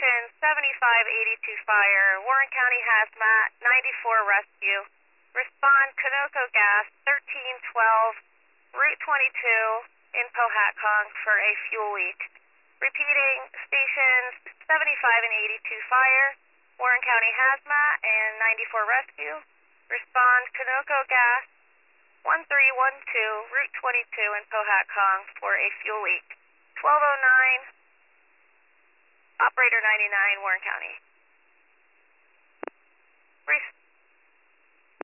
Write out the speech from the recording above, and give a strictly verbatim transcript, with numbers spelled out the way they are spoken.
Station seventy-five eighty-two Fire, Warren County Hazmat, ninety-four Rescue. Respond Conoco Gas, thirteen twelve, Route twenty-two in Pohatcong for a fuel leak. Repeating, stations seventy-five and eighty-two Fire, Warren County Hazmat, and ninety-four Rescue. Respond Conoco Gas, one three one two, Route twenty-two in Pohatcong for a fuel leak. twelve oh nine, Operator ninety-nine, Warren County.